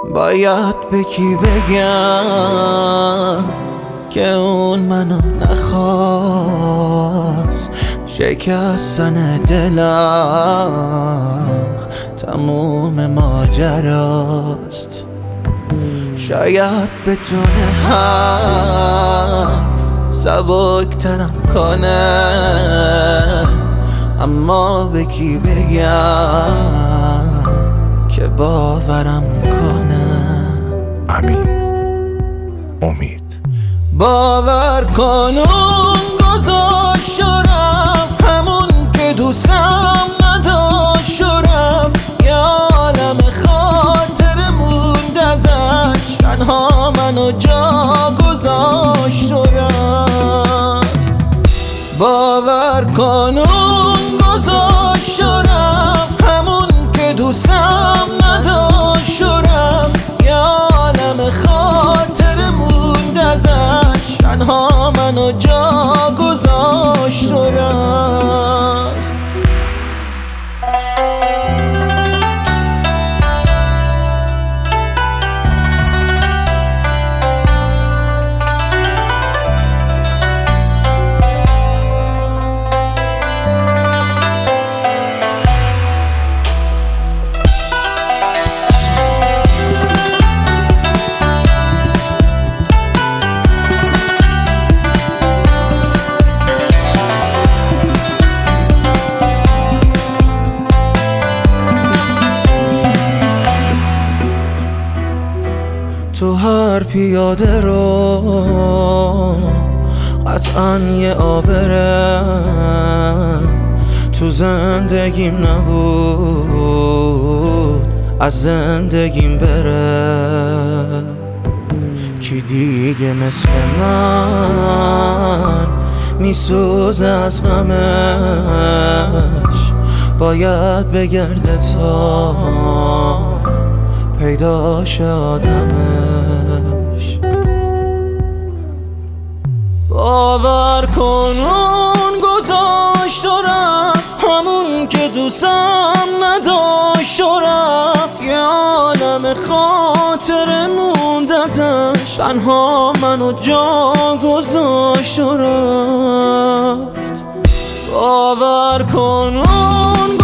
باید به کی بگم که اون منو نخواست؟ شکستن دلم تموم ماجراست. شاید بتونه حرف سبکترم کنه، اما به کی بگم که باورم کنه؟ امین امید. باور کن اون گذاشت و رفت، همون که دوستم نداشت و رفت. یه عالم خاطر موند ازش، تنها منو جا گذاشت و رفت. باور کن اون گذاشت و رفت، همون که دوستم نداشت و رفت. یه عالم خاطر موند ازش، تنها منو جا گذاشت و رفت. تو هر پیاده رو قطعاً یه آبره، تو زندگیم نبود از زندگیم بره. کی دیگه مثل من میسوزه از غمش؟ باید بگرده تا پیداش آدمش. باور کن اون گذاشت و رفت، همون که دوستم نداشت و رفت. یه عالم خاطر موند ازش، تنها منو جا گذاشت و رفت. باور کن اون